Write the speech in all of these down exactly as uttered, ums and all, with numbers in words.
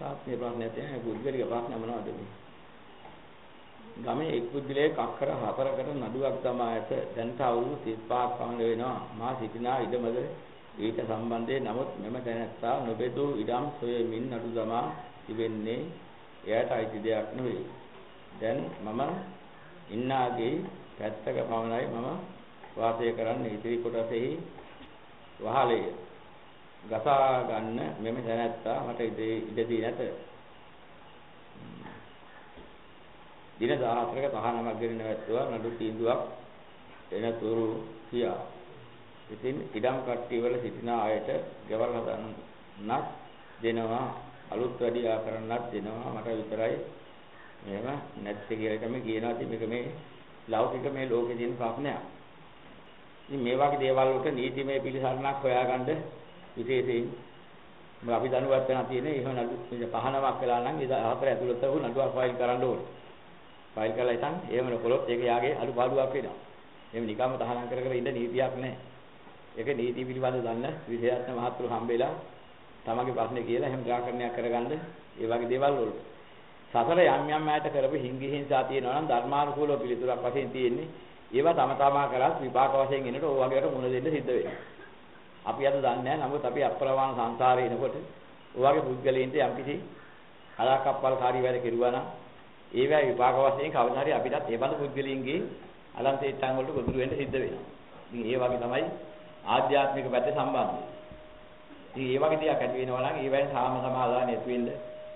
සාත්‍ය ප්‍රශ්නයක් තියෙනවා. පුද්ගලික ප්‍රශ්න මොනවද මේ? ගමේ එක් පුද්ගලයෙක් අක්කර හතරකට නඩුවක් දමා ඇත. දැනට අවුරුදු තිස් පහක් පමණ වෙනවා. මා සිටිනා ඉඩමද ඊට සම්බන්ධයෙන් නමුත් මෙම තැනැත්තා නොබෙදූ ඉඩම් සොයමින් නඩු දමා තිබෙන්නේ එයට අයිති දෙයක් නෙවෙයි. දැන් මම ඉන්නාගේ පැත්තක පමණයි මම වාසය කරන්නේ. ඉතිරි කොටසෙහි වහලය ගසා ගන්න මෙම තැනැත්තා මට ඉඩ දී නැත. දින දහහතරක තහනමක් ගෙන නැවැත්තුවා නඩු තීන්දුවක් එනතුරු කියා. ඉතින් ඉඩම් කට්ටිය වල සිටින අයට ගෙවල් හදන්නත් දෙනවා, අලුත් වැඩියා කරන්නත් දෙනවා. මට විතරයි මෙහෙම නැත්තේ කියලා තමයි කියනවා. ඉතින් මේක මේ ලෞකික මේ ලෝකේ තියෙන ප්‍රශ්නයක්. ඉතින් මේ වගේ දේවල් වලට නීතිමය පිළිසරණක් හොයාගන්න විශේෂයෙන් අපි දැනුවත් වෙනා තියෙන්නේ එහෙම නඩු පහනමක් වෙලා නම් ඒ හතර ඇතුළත වුණ නඩුවක් ෆයිල් කරන්න ඕනේ. ෆයිල් කරලා ඉතින් එහෙම නොකළොත් ඒක යාගේ අඩුපාඩුවක් වෙනවා. එහෙම නිකම්ම තහනම් කර කර ඉන්න නීතියක් නැහැ. ඒක නීති පිළිබඳව දන්න විශේෂඥ මහතුරු හම්බෙලා තමගේ ප්‍රශ්නේ කියලා එහෙම निराකරණයක් කරගන්න ඒ වගේ දේවල් වලට. සසර යම් යම් ඈත කරපු හිංගි හිංසා තියෙනවා නම් ධර්මානුකූලව පිළිතුරක් වශයෙන් තියෙන්නේ. ඒවා තම තමා කරත් විපාක වශයෙන් එනකොට ඕ වගේකට මුණ දෙන්න සිද්ධ වෙනවා. අපි අද දන්නේ නැහැ. නමුත් අපි අප්‍රමාණ සංසාරේ එනකොට ඕ වගේ පුද්ගලයින්ට යම්කිසි අලකප්පල් කාර්ය වැඩ කෙරුවා නම් ඒවා විපාක වශයෙන් කවදා හරි අපිටත් ඒ බඳු පුද්ගලයින්ගේ අලන්තේට්ටන් වලට ගොදුරු වෙන්න සිද්ධ වෙනවා. ඉතින් ඒ වගේ තමයි ආධ්‍යාත්මික පැත්තේ සම්බන්ධය. ඉතින් ඒ වගේ දෙයක් ඇති වෙනවා නම් ඒවෙන් සාම සමාදානෙ ඇති වෙන්න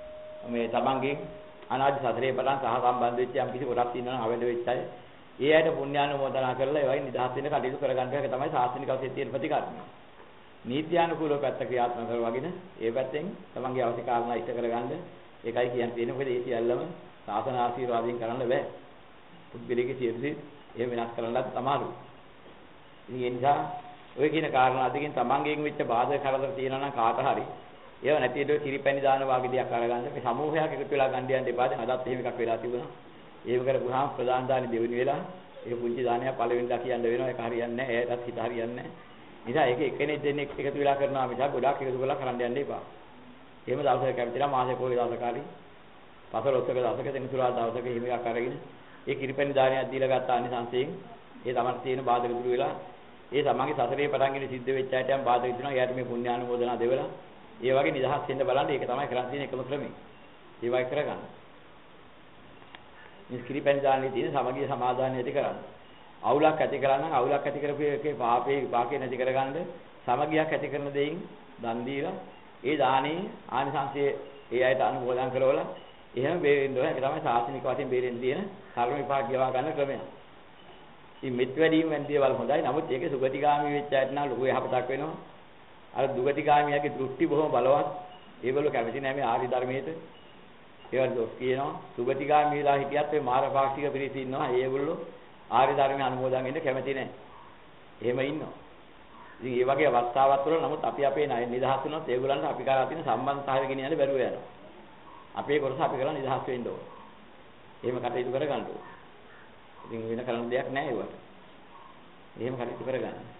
මේ තමන්ගේ අනාදි සතරේ පටන් සහ සම්බන්ධ වෙච්ච යම් කිසි කොටක් තියෙනවා නම් අවැඩ වෙච්ච අය ඒ ඇයට පුණ්‍යානුමෝදනා කරලා ඒ වගේ නිදහස් වෙන්න කටයුතු කරගන්න එක තමයි ශාස්ත්‍රීය කවසේ තියෙන ප්‍රතිකර්මය. නීත්‍යානුකූලව පැත්ත ක්‍රියාත්මක කරවගෙන ඒ පැත්තෙන් තමන්ගේ අවශ්‍ය කාරණා ඉෂ්ට කරගන්න ඒකයි කියන්න තියෙන්නේ. මොකද ඒ සියල්ලම ශාසන ආශිර්වාදයෙන් කරන්න බෑ. පුද්ගලිකයේ සියලුසේ එහෙම වෙනස් කරන්නත් අමාරුයි. ඉතින් ඒ නිසා ඔය කියන කාරණා දෙකෙන් තමන්ගෙන් වෙච්ච බාධා කරදර තියෙනවා නම් කාට හරි ඒව නැති දෙයක් කිරිපැණි දාන වාගේ දෙයක් අරගන්න මේ සමූහයක් එකතු වෙලා ගන්න යන්න එපා. දැන් අදත් එහෙම එකක් වෙලා තිබුණා. ඒව කරපුවාම ප්‍රධාන දානි දෙවෙනි වෙලා ඒ පුංචි දානය පළවෙනිදා කියන්න වෙනවා. ඒක හරියන්නේ නැහැ. ඒකත් හිත හරියන්නේ නැහැ. නිසා ඒක එක්කෙනෙක් දෙන්නෙක් එකතු වෙලා කරනවා මිසක් ගොඩක් එකතු කරලා කරන්න යන්න එපා. එහෙම දවසක කැමතිලා මාසේ පොයේ දවසකාරී පසළොස්වක දවසක දෙනතුරා දවසක හිම එකක් අරගෙන ඒ කිරිපැණි දානයක් දීලා ගත්ත අනිසංසයෙන් ඒ තමන්ට තියෙන බාධක දුරු වෙලා ඒ තමන්ගේ සසරේ පටන්ගෙන සිද්ධ වෙච්ච අයට යම් බාධක දිනවා. එයාට මේ පුණ්‍යානුමෝදනා දෙවලා ඒ වගේ නිදහස් වෙන්න බලන්න. ඒක තමයි කරන්න තියෙන එකම ක්‍රමය. ඒ වගේ කරගන්න. මේ කිරිපැණි දානයේ තියෙන සමගිය සමාදානය ඇති කරන්න. අවුලක් ඇති කරන්න අවුලක් ඇති කරපු එකේ පාපේ විපාකේ නැති කරගන්න සමගියක් ඇති කරන දෙයින් දන් දීලා ඒ දානේ ආනිසංසයේ ඒ අයට අනුමෝදන් කරවලා එහෙම බේරෙන්න ඕන. ඒක තමයි සාසනික වශයෙන් බේරෙන්න තියෙන කර්ම විපාක ගෙවා ගන්න ක්‍රමය. ඉතින් මෙත් වැඩිම වෙන දේවල් හොඳයි. නමුත් ඒකේ සුගතිගාමී වෙච්ච අයට නම් ලොකු යහපතක් වෙනවා. අර දුගතිගාමියාගේ දෘෂ්ටි බොහොම බලවත්. ඒගොල්ලෝ කැමති නැහැ මේ ආරි ධර්මයේට. ඒවල් දොස් කියනවා. සුගතිගාමීලා හිටියත් මේ මාරපාක්ෂික පිරිස ඉන්නවා. ඒගොල්ලෝ ආරි ධර්මයේ අනුමෝදන් වෙන්න කැමති නැහැ. එහෙම ඉන්නවා. ඉතින් මේ වගේ අවස්ථාවක් වල නමුත් අපි අපේ නිදහස් වුණොත් ඒගොල්ලන්ට අපි කරා තියෙන සම්බන්ධතාවය ගෙනියන්න බැරුව යනවා. අපේ කොටස අපි කරලා නිදහස් වෙන්න ඕන. එහෙම කටයුතු කරගන්න ඕන. ඉතින් වෙන කරන්න දෙයක් නැහැ ඒවට. එහෙම කටයුතු කරගන්න.